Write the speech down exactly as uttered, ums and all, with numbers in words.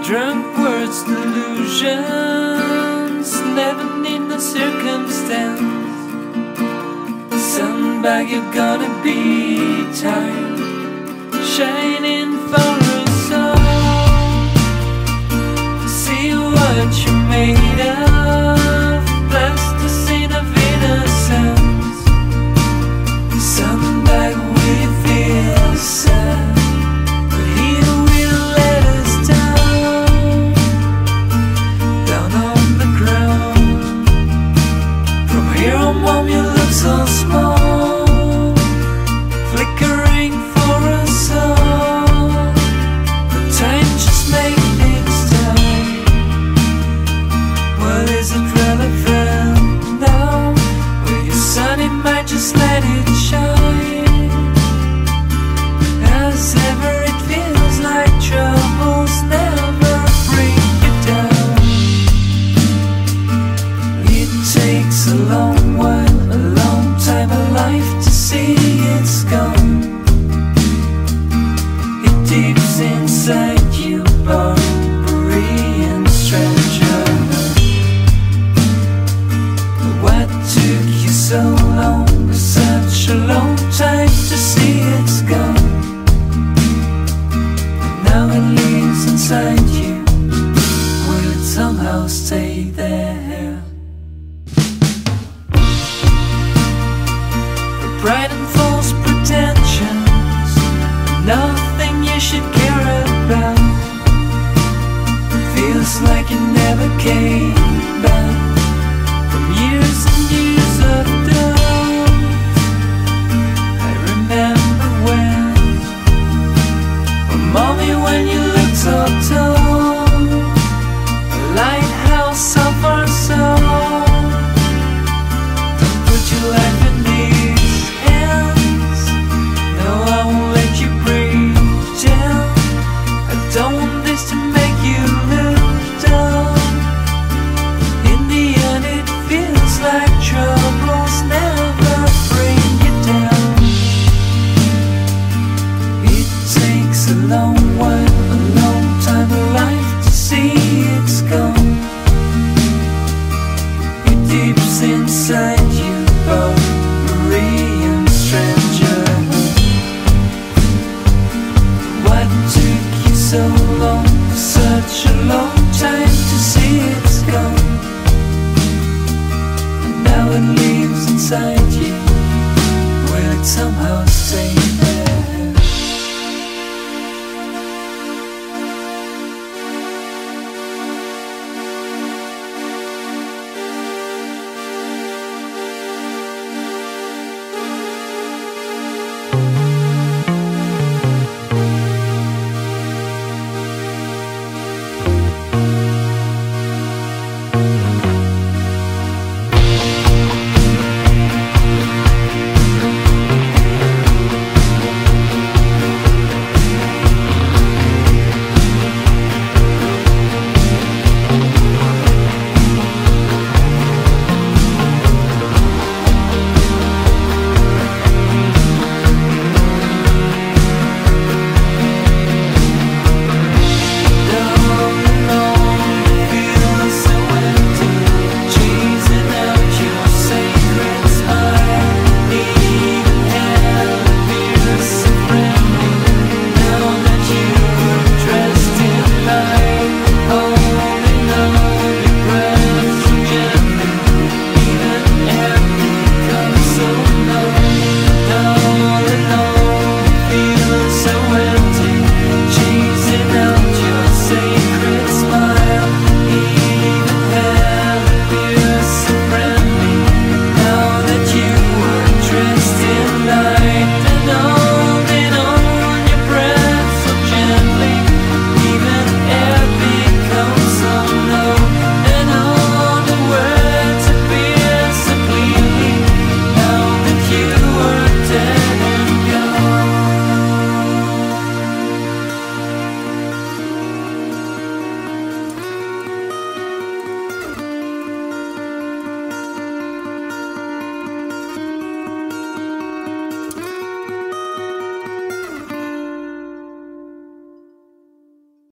Drunk words, delusions, living in the circumstance. Someday you're gonna be tired, shining for us all. See what you're made of, blessed the sin of innocence. Someday we feel sad, but He will let us down, down on the ground. From here on home you look so small, flickering for us all. But time just makes things tight. Well, is it relevant now? With your sun it might just let it shine. As ever it feels like troubles never bring you down. It takes a long while, a long time, a life to see it's gone. It deeps inside you, barbarian stranger. What took you so long, such a long time to see it's gone? And now it lives inside you, will it somehow stay there? Pride and false pretensions, nothing you should care about. It feels like you never came back from years and years of doubt. I remember when, well, mommy, when you looked so tall, a lighthouse of our soul. Don't put your life in these hands, no, I won't let you pretend. I don't want this to make you look down. In the end it feels like troubles never bring you down. It takes a long while, a long time, a life to see it's gone. It deeps inside you, barbarian stranger. What took you so long, such a long time to see it's gone? And now it lives inside you, will it somehow stay?